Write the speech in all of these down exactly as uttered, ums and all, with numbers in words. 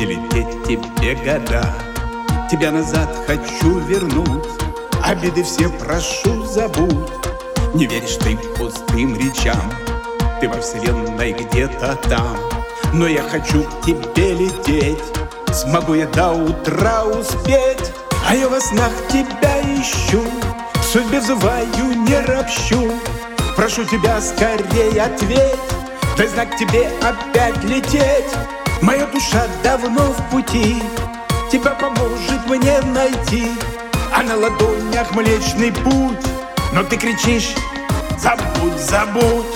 Не лететь тебе года, тебя назад хочу вернуть. Обиды все прошу забудь. Не веришь ты пустым речам, ты во вселенной где-то там. Но я хочу к тебе лететь, смогу я до утра успеть. А я во снах тебя ищу, к судьбе взываю, не ропщу. Прошу тебя скорей ответь, дай знак тебе опять лететь. Моя душа давно в пути, тебя поможет мне найти. А на ладонях Млечный Путь, но ты кричишь: забудь, забудь.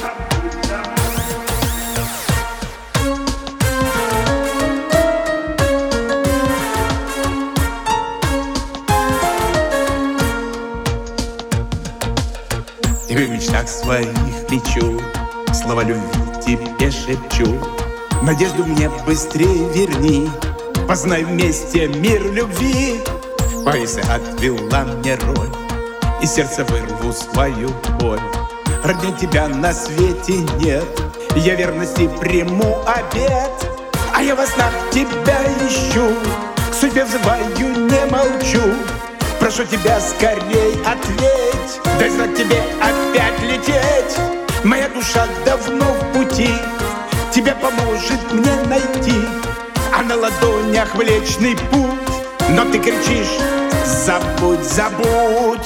Тебе в мечтах своих лечу, слова любви тебе шепчу. Надежду мне быстрее верни, познай вместе мир любви. Поэзия отвела мне роль, и сердце вырву свою боль. Роднее тебя на свете нет, я верности приму обет. А я во снах тебя ищу, к судьбе взываю, не молчу. Прошу тебя скорей ответь, дай знак тебе опять лететь. Моя душа давно в пути, тебя поможет мне найти. А на ладонях Млечный Путь, но ты кричишь: забудь, забудь.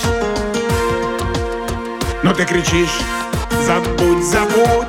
Но ты кричишь: забудь, забудь.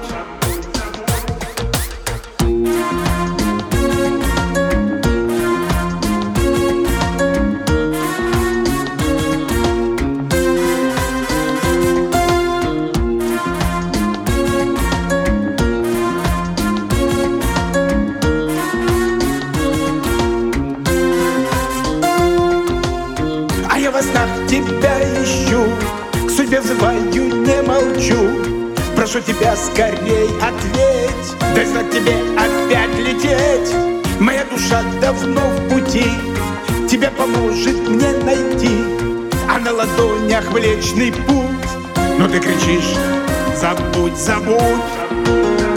Я во снах тебя ищу, к судьбе взываю, не молчу. Прошу тебя скорей ответь, дай знак тебе опять лететь. Моя душа давно в пути, тебя поможет мне найти. А на ладонях Млечный Путь, но ты кричишь: забудь, забудь.